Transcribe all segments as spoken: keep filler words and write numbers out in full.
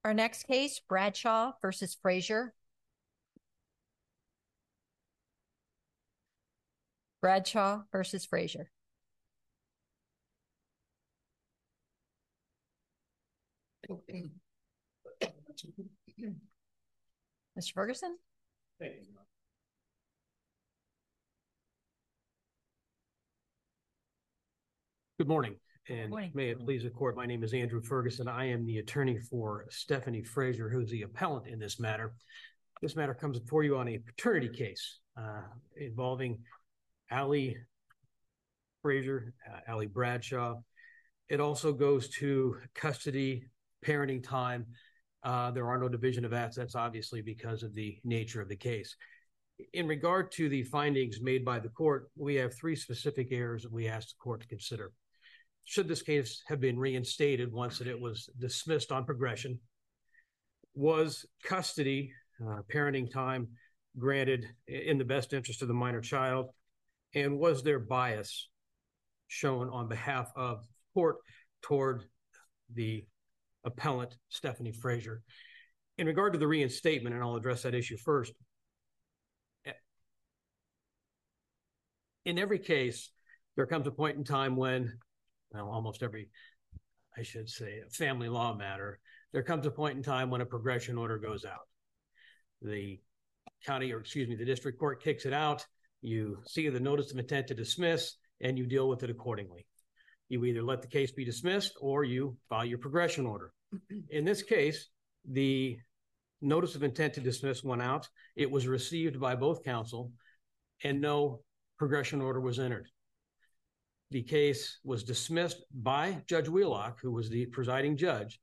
Our next case, Bradshaw versus Frazier. Bradshaw versus Frazier. Mister Ferguson? Thank you. Good morning, and morning. May it please the court, my name is Andrew Ferguson. I am the attorney for Stephanie Frazier, who's the appellant in this matter. This matter comes before you on a paternity case uh, involving Allie Frazier, uh, Allie Bradshaw. It also goes to custody, parenting time. Uh, there are no division of assets, obviously, because of the nature of the case. In regard to the findings made by the court, we have three specific errors that we asked the court to consider. Should this case have been reinstated once that it was dismissed on progression? Was custody, uh, parenting time granted in the best interest of the minor child? And was there bias shown on behalf of the court toward the appellant, Stephanie Frazier? In regard to the reinstatement, and I'll address that issue first, in every case, there comes a point in time when, well, almost every, I should say, family law matter, there comes a point in time when a progression order goes out. The county, or excuse me, the district court kicks it out. You see the notice of intent to dismiss, and you deal with it accordingly. You either let the case be dismissed or you file your progression order. In this case, the notice of intent to dismiss went out. It was received by both counsel, and no progression order was entered. The case was dismissed by Judge Wheelock, who was the presiding judge,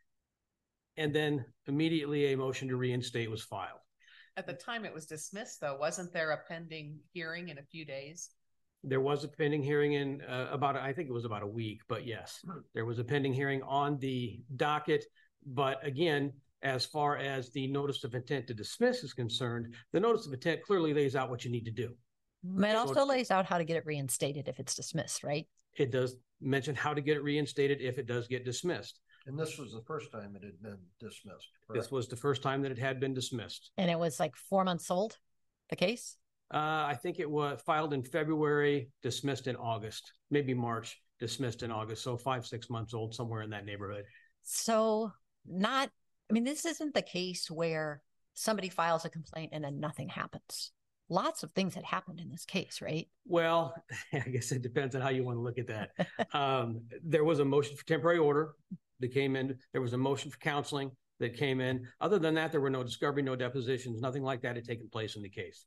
and then immediately a motion to reinstate was filed. At the time it was dismissed, though, wasn't there a pending hearing in a few days? There was a pending hearing in uh, about, I think it was about a week, but yes, there was a pending hearing on the docket. But again, as far as the notice of intent to dismiss is concerned, the notice of intent clearly lays out what you need to do. It also lays out how to get it reinstated if it's dismissed, right? It does mention how to get it reinstated if it does get dismissed. And this was the first time it had been dismissed, correct? This was the first time that it had been dismissed. And it was like four months old, the case? Uh, I think it was filed in February, dismissed in August, maybe March, dismissed in August. So five, six months old, somewhere in that neighborhood. So not, I mean, this isn't the case where somebody files a complaint and then nothing happens. Lots of things had happened in this case, right? Well, I guess it depends on how you want to look at that. um, there was a motion for temporary order that came in. There was a motion for counseling that came in. Other than that, there were no discovery, no depositions, nothing like that had taken place in the case.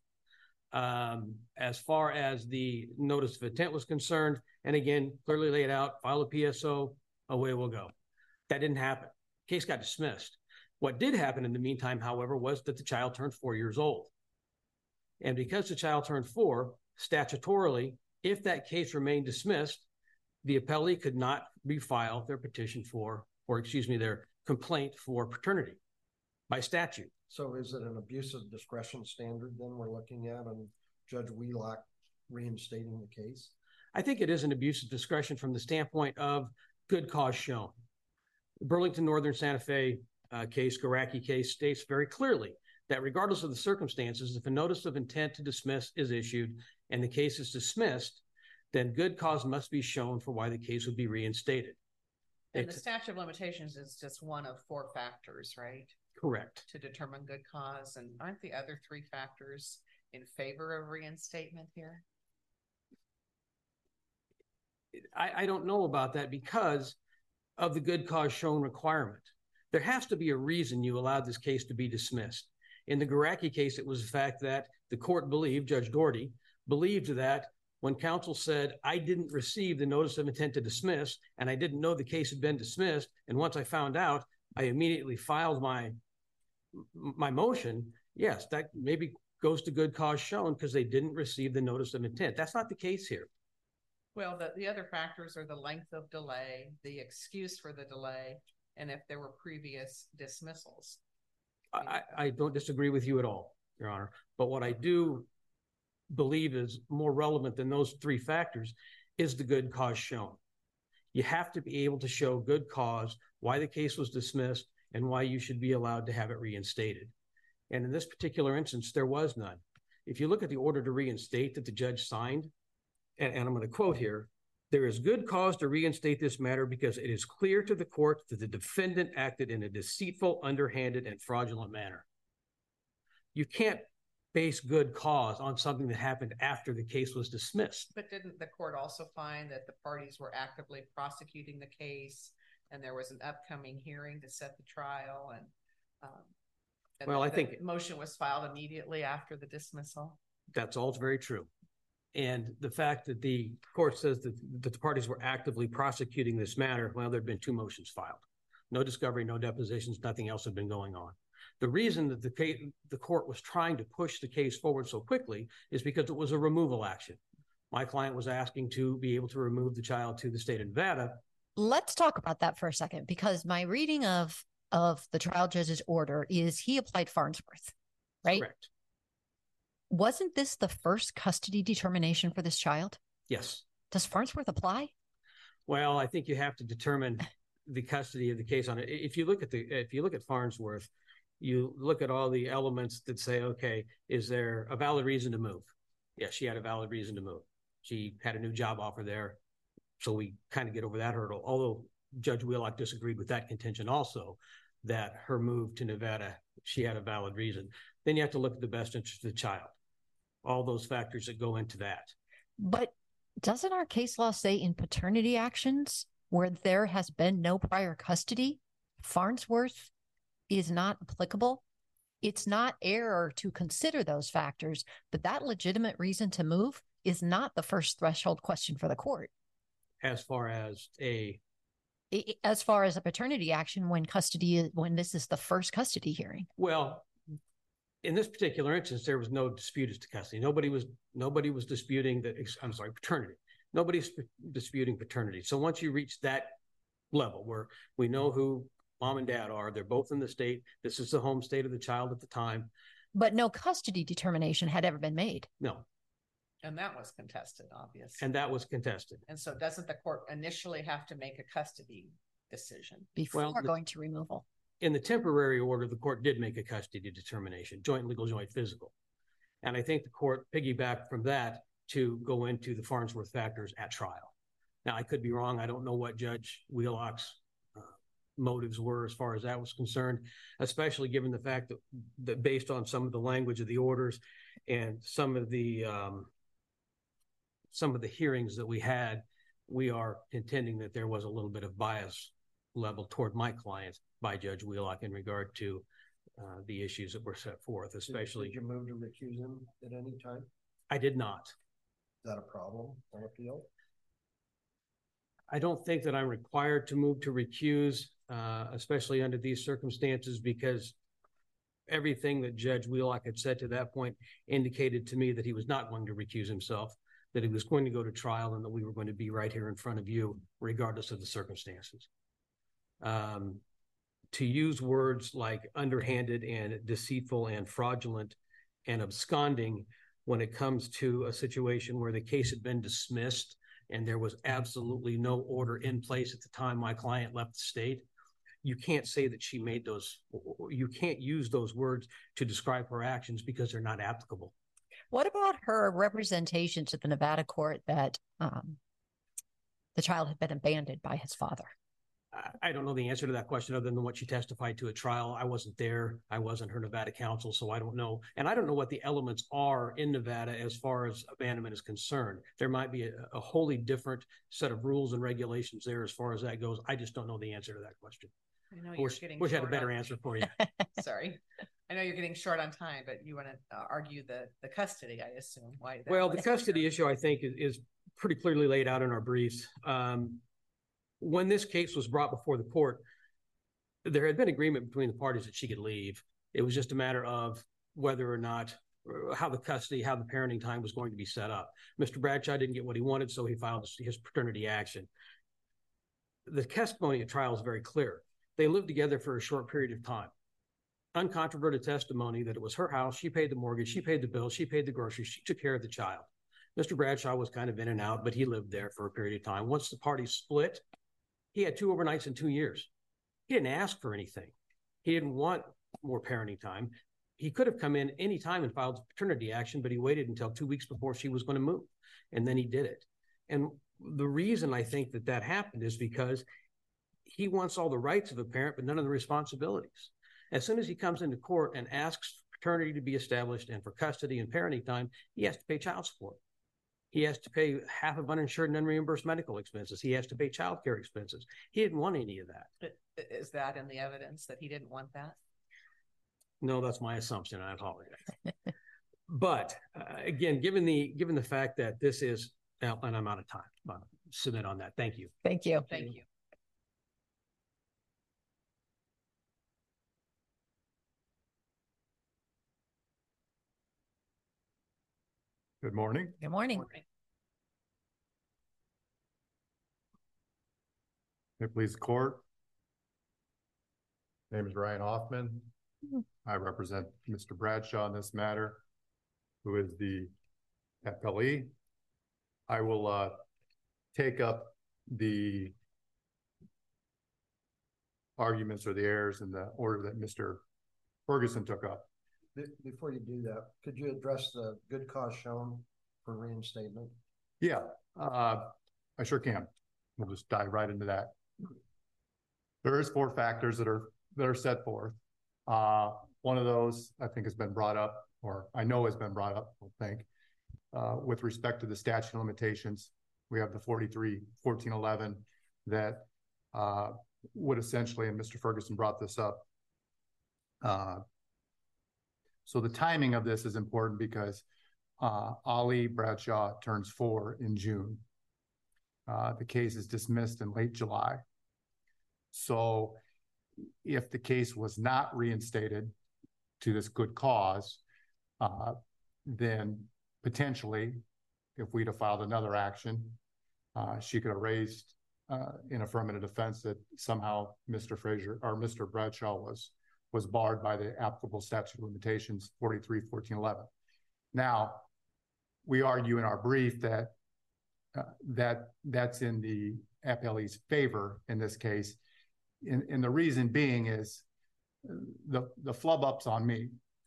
Um, as far as the notice of intent was concerned, and again, clearly laid out, file a P S O, away we'll go. That didn't happen. Case got dismissed. What did happen in the meantime, however, was that the child turned four years old. And because the child turned four, statutorily, if that case remained dismissed, the appellee could not refile their petition for, or excuse me, their complaint for paternity by statute. So is it an abuse of discretion standard then we're looking at on Judge Wheelock reinstating the case? I think it is an abuse of discretion from the standpoint of good cause shown. The Burlington Northern Santa Fe uh, case, Garacki case, states very clearly that regardless of the circumstances, if a notice of intent to dismiss is issued and the case is dismissed, then good cause must be shown for why the case would be reinstated. And It, the statute of limitations is just one of four factors, right? correct. To determine good cause. And aren't the other three factors in favor of reinstatement here? I, I don't know about that because of the good cause shown requirement. There has to be a reason you allowed this case to be dismissed. In the Garacki case, it was the fact that the court believed, Judge Doherty, believed that when counsel said, I didn't receive the notice of intent to dismiss, and I didn't know the case had been dismissed, and once I found out, I immediately filed my, my motion, yes, that maybe goes to good cause shown because they didn't receive the notice of intent. That's not the case here. Well, the, the other factors are the length of delay, the excuse for the delay, and if there were previous dismissals. I, I don't disagree with you at all, Your Honor. But what I do believe is more relevant than those three factors is the good cause shown. You have to be able to show good cause, why the case was dismissed, and why you should be allowed to have it reinstated. And in this particular instance, there was none. If you look at the order to reinstate that the judge signed, and, and I'm going to quote here, there is good cause to reinstate this matter because it is clear to the court that the defendant acted in a deceitful, underhanded, and fraudulent manner. You can't base good cause on something that happened after the case was dismissed. But didn't the court also find that the parties were actively prosecuting the case and there was an upcoming hearing to set the trial? And, um, and well, the, I think the motion was filed immediately after the dismissal. That's all very true. And the fact that the court says that, that the parties were actively prosecuting this matter, well, there had been two motions filed. No discovery, no depositions, nothing else had been going on. The reason that the, case, the court was trying to push the case forward so quickly is because it was a removal action. My client was asking to be able to remove the child to the state of Nevada. Let's talk about that for a second, because my reading of, of the trial judge's order is he applied Farnsworth, right? Correct. Wasn't this the first custody determination for this child? Yes. Does Farnsworth apply? Well, I think you have to determine the custody of the case on it. If you look at the, if you look at Farnsworth, you look at all the elements that say, okay, is there a valid reason to move? Yes, she had a valid reason to move. She had a new job offer there. So we kind of get over that hurdle. Although Judge Wheelock disagreed with that contention also, that her move to Nevada, she had a valid reason. Then you have to look at the best interest of the child. All those factors that go into that. But doesn't our case law say in paternity actions where there has been no prior custody, Farnsworth is not applicable? It's not error to consider those factors, but that legitimate reason to move is not the first threshold question for the court. As far as a... As far as a paternity action when custody, when this is the first custody hearing. Well, in this particular instance, there was no dispute as to custody. Nobody was nobody was disputing that. I'm sorry, paternity. Nobody's disputing paternity. So once you reach that level where we know who mom and dad are, they're both in the state. This is the home state of the child at the time. But no custody determination had ever been made. No. And that was contested, obviously. And that was contested. And so doesn't the court initially have to make a custody decision before well, the, going to removal? In the temporary order, the court did make a custody determination, joint legal, joint physical. And I think the court piggybacked from that to go into the Farnsworth factors at trial. Now, I could be wrong. I don't know what Judge Wheelock's uh, motives were as far as that was concerned, especially given the fact that, that based on some of the language of the orders and some of the um, some of the hearings that we had, we are contending that there was a little bit of bias level toward my client by Judge Wheelock in regard to uh, the issues that were set forth, especially. Did you move to recuse him at any time? I did not. Is that a problem on appeal? I don't think that I'm required to move to recuse, uh, especially under these circumstances, because everything that Judge Wheelock had said to that point indicated to me that he was not going to recuse himself, that he was going to go to trial, and that we were going to be right here in front of you, regardless of the circumstances. Um, to use words like underhanded and deceitful and fraudulent and absconding when it comes to a situation where the case had been dismissed and there was absolutely no order in place at the time my client left the state, you can't say that she made those, you can't use those words to describe her actions because they're not applicable. What about her representation to the Nevada court that um, the child had been abandoned by his father? I don't know the answer to that question other than what she testified to at trial. I wasn't there. I wasn't her Nevada counsel, so I don't know. And I don't know what the elements are in Nevada as far as abandonment is concerned. There might be a, a wholly different set of rules and regulations there as far as that goes. I just don't know the answer to that question. I know I you're wish, getting wish I had a better on... answer for you. Sorry. I know you're getting short on time, but you want to uh, argue the, the custody, I assume. Why? Well, the custody issue, I think, is, is pretty clearly laid out in our briefs. Um, when this case was brought before the court, there had been agreement between the parties that she could leave. It was just a matter of whether or not, how the custody, how the parenting time was going to be set up. Mister Bradshaw didn't get what he wanted, so he filed his paternity action. The testimony at trial is very clear. They lived together for a short period of time. Uncontroverted testimony that it was her house, she paid the mortgage, she paid the bills, she paid the groceries, she took care of the child. Mister Bradshaw was kind of in and out, but he lived there for a period of time. Once the parties split, he had two overnights in two years. He didn't ask for anything. He didn't want more parenting time. He could have come in any time and filed paternity action, but he waited until two weeks before she was going to move, and then he did it. And the reason I think that that happened is because he wants all the rights of a parent, but none of the responsibilities. As soon as he comes into court and asks paternity to be established and for custody and parenting time, he has to pay child support. He has to pay half of uninsured and unreimbursed medical expenses. He has to pay child care expenses. He didn't want any of that. Is that in the evidence that he didn't want that? No, that's my assumption. I apologize. But uh, again, given the given the fact that this is, and I'm out of time, I'll submit on that. Thank you. Thank you. Thank you. Good morning. Good morning. Morning. May it please the court. My name is Ryan Hoffman. I represent Mister Bradshaw in this matter, who is the appellee. I will uh, take up the arguments or the errors in the order that Mister Ferguson took up. Before you do that, could you address the good cause shown for reinstatement? Yeah, uh, I sure can. We'll just dive right into that. There is four factors that are that are set forth. Uh, one of those I think has been brought up, or I know has been brought up, I think, uh, with respect to the statute of limitations. We have the forty-three fourteen eleven that uh, would essentially, and Mister Ferguson brought this up. Uh, so the timing of this is important because uh, Ali Bradshaw turns four in June. Uh, the case is dismissed in late July. So if the case was not reinstated to this good cause, uh, then potentially, if we'd have filed another action, uh, she could have raised uh, an affirmative defense that somehow Mister Frazier or Mister Bradshaw was was barred by the applicable statute of limitations forty-three fourteen eleven. Now, we argue in our brief that uh, that that's in the appellee's favor in this case. And, and the reason being is the, the flub up's on me.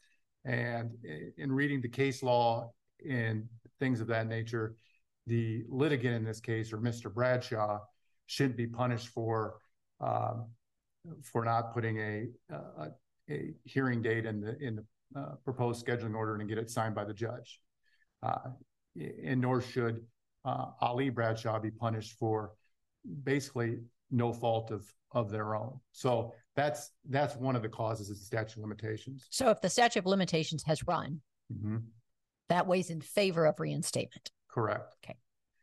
And in reading the case law and things of that nature, the litigant in this case, or Mister Bradshaw, shouldn't be punished for um, for not putting a, a a hearing date in the in the uh, proposed scheduling order and get it signed by the judge. Uh, and nor should uh, Ali Bradshaw be punished for basically no fault of of their own. So that's that's one of the causes of the statute of limitations. So if the statute of limitations has run, Mm-hmm. that weighs in favor of reinstatement. Correct. Okay.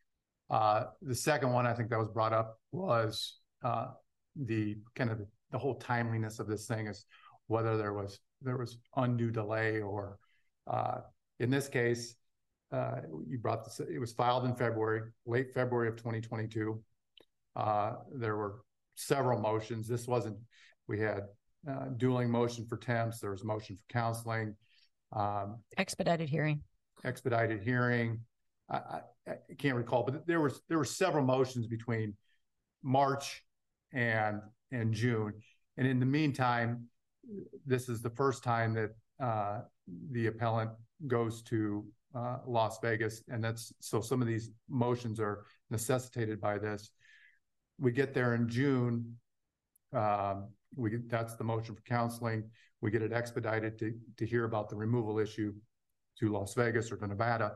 Uh, the second one I think that was brought up was uh, the kind of the, the whole timeliness of this thing is whether there was there was undue delay or uh, in this case, uh, you brought this, it was filed in February, late February of twenty twenty-two. Uh, there were several motions. This wasn't, we had uh, dueling motion for temps. There was motion for counseling. Um, Expedited hearing. expedited hearing. I, I, I can't recall, but there was there were several motions between March and and June. And in the meantime, this is the first time that uh, the appellant goes to uh, Las Vegas, and that's so some of these motions are necessitated by this. We get there in June. Um, we get, that's the motion for counseling. We get it expedited to to hear about the removal issue to Las Vegas or to Nevada.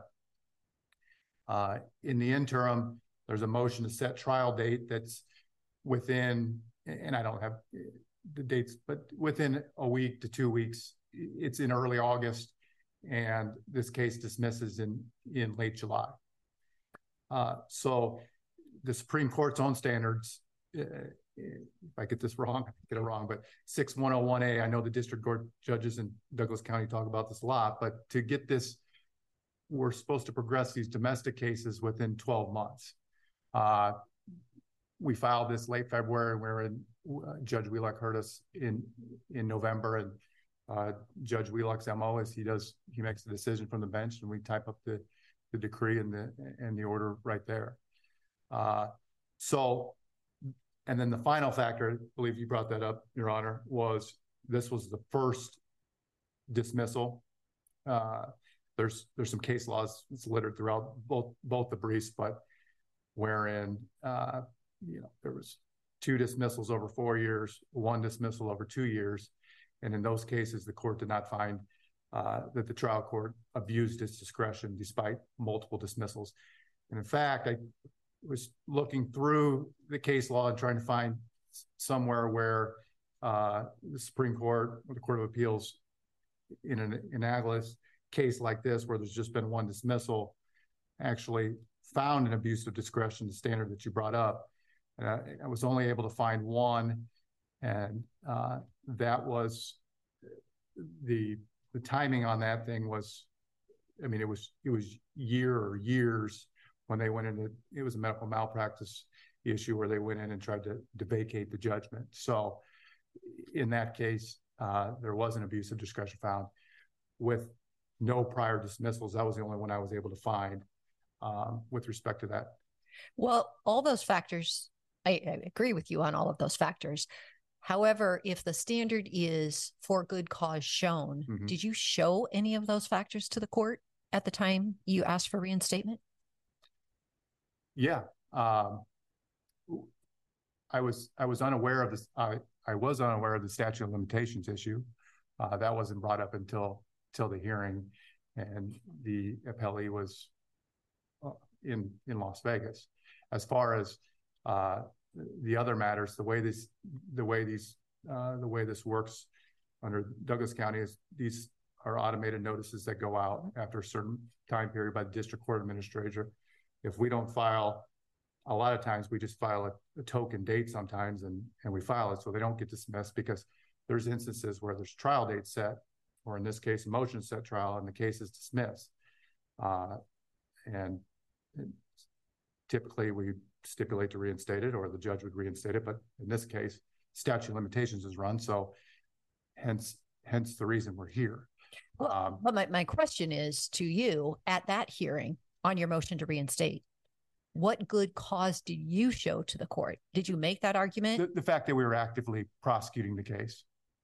Uh, in the interim, there's a motion to set trial date that's within, and I don't have the dates, but within a week to two weeks. It's in early August, and this case dismisses in, in late July. Uh, so the Supreme Court's own standards, uh, if I get this wrong, I get it wrong, but six one oh one A, I know the district court judges in Douglas County talk about this a lot, but to get this, we're supposed to progress these domestic cases within twelve months. Uh, we filed this late February, and we're in, uh, Judge Wheelock heard us in, in November, and uh, Judge Wheelock's M O is he does, he makes the decision from the bench, and we type up the, the decree and the, and the order right there. Uh, so, and then the final factor, I believe you brought that up, Your Honor, was this was the first dismissal. Uh, there's there's some case laws that's littered throughout both both the briefs, but wherein uh, you know there was two dismissals over four years, one dismissal over two years, and in those cases the court did not find uh, that the trial court abused its discretion despite multiple dismissals. And in fact, I was looking through the case law and trying to find somewhere where uh, the Supreme Court or the Court of Appeals in an analogous case like this, where there's just been one dismissal, actually found an abuse of discretion, the standard that you brought up. And I, I was only able to find one, and uh, that was the the timing on that thing was, I mean, it was it was year or years when they went into, it was a medical malpractice issue where they went in and tried to, to vacate the judgment. So in that case, uh, there was an abuse of discretion found with no prior dismissals. That was the only one I was able to find um, with respect to that. Well, all those factors, I, I agree with you on all of those factors. However, if the standard is for good cause shown, mm-hmm. did you show any of those factors to the court at the time you asked for reinstatement? Yeah. Um, I was I was unaware of this. I, I was unaware of the statute of limitations issue. Uh, that wasn't brought up until till the hearing, and the appellee was in in Las Vegas. As far as uh, the other matters, the way this the way these uh, the way this works under Douglas County is these are automated notices that go out after a certain time period by the district court administrator. If we don't file, a lot of times we just file a, a token date sometimes, and and we file it so they don't get dismissed, because there's instances where there's trial date set, or in this case, a motion set trial, and the case is dismissed. Uh, and, and typically we stipulate to reinstate it, or the judge would reinstate it. But in this case, statute of limitations is run. So hence, hence the reason we're here. Well, um, but my, my question is to you, at that hearing on your motion to reinstate, what good cause did you show to the court? Did you make that argument? The, the fact that we were actively prosecuting the case.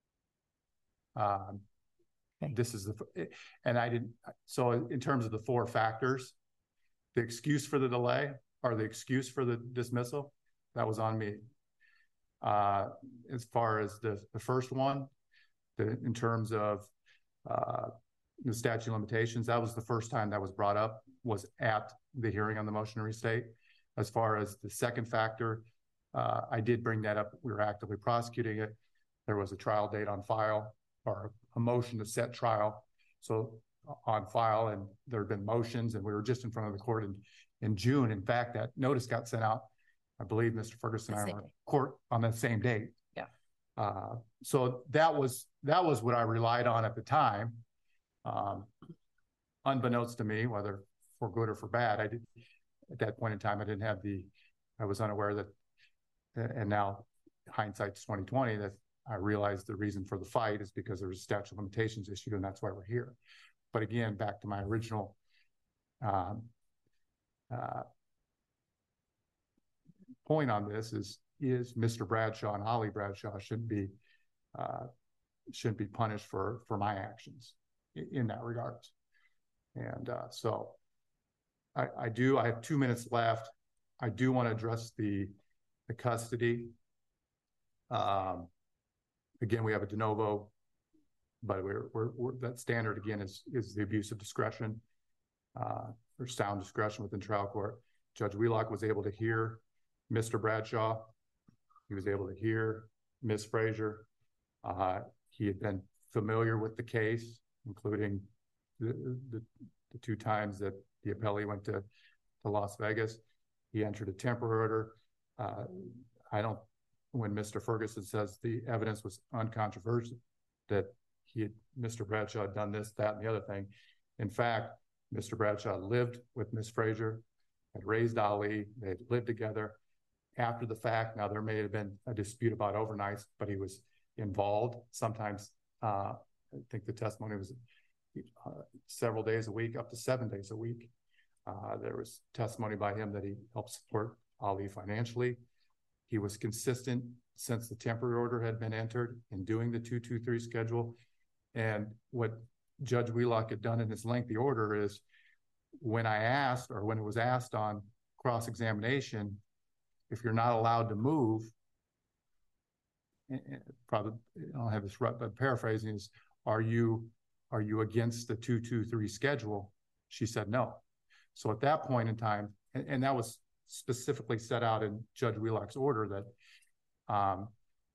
Um, okay. This is the, and I didn't, so in terms of the four factors, the excuse for the delay or the excuse for the dismissal, that was on me. Uh, as far as the, the first one, the, in terms of uh, the statute of limitations, that was the first time that was brought up, was at the hearing on the motion to restate. As far as the second factor, uh, I did bring that up. We were actively prosecuting it. There was a trial date on file, or a motion to set trial. So on file, and there have been motions, and we were just in front of the court in, in June. In fact, that notice got sent out, I believe Mister Ferguson and I were in court on that same date. Yeah. Uh, so that was, that was what I relied on at the time. Um, unbeknownst to me, whether for good or for bad, I did at that point in time, I didn't have the, I was unaware that, and now hindsight's twenty twenty, that I realized the reason for the fight is because there was a statute of limitations issue, and that's why we're here. But again, back to my original um, uh, point on this is, is Mister Bradshaw and Holly Bradshaw shouldn't be, uh, shouldn't be punished for, for my actions in, in that regards. And uh, so I, I do, I have two minutes left. I do want to address the, the custody. Um, again, we have a de novo, but we're, we're, we're that standard again is, is the abuse of discretion, uh, or sound discretion within trial court. Judge Wheelock was able to hear Mister Bradshaw. He was able to hear Miz Frazier. Uh, he had been familiar with the case, including the, the, the two times that the appellee went to, to Las Vegas. He entered a temporary order. Uh, I don't, when Mister Ferguson says the evidence was uncontroversial, that he had, Mister Bradshaw had done this, that, and the other thing. In fact, Mister Bradshaw lived with Miz Frazier, had raised Ali, they had lived together. After the fact, now there may have been a dispute about overnights, but he was involved. Sometimes, uh, I think the testimony was uh, several days a week, up to seven days a week. Uh, there was testimony by him that he helped support Ali financially. He was consistent since the temporary order had been entered in doing the two two three schedule. And what Judge Wheelock had done in his lengthy order is when I asked, or when it was asked on cross-examination, if you're not allowed to move, probably I don't have this right, but paraphrasing is, are you are you against the two two three schedule? She said no. So at that point in time, and, and that was specifically set out in Judge Wheelock's order, that um,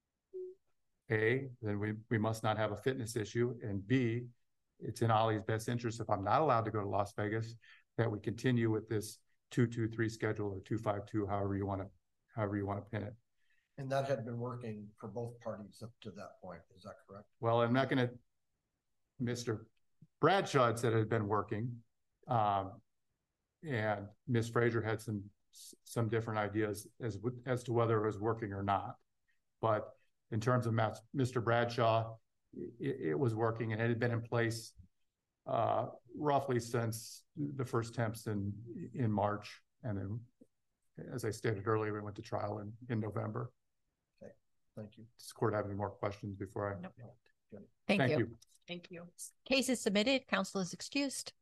A, then we, we must not have a fitness issue, and B, it's in Ollie's best interest, if I'm not allowed to go to Las Vegas, that we continue with this two two three schedule or two five two, however you want to however you want to pin it. And that had been working for both parties up to that point. Is that correct? Well, I'm not going to, Mister Bradshaw had said it had been working. Um, and Miz Frazier had some, some different ideas as, as to whether it was working or not. But in terms of Mister Bradshaw, it, it was working, and it had been in place uh, roughly since the first temps in, in March. And then, as I stated earlier, we went to trial in, in November. Okay, thank you. Does the court have any more questions before I? Nope. Thank, Thank you. you. Thank you. Case is submitted. Counsel is excused.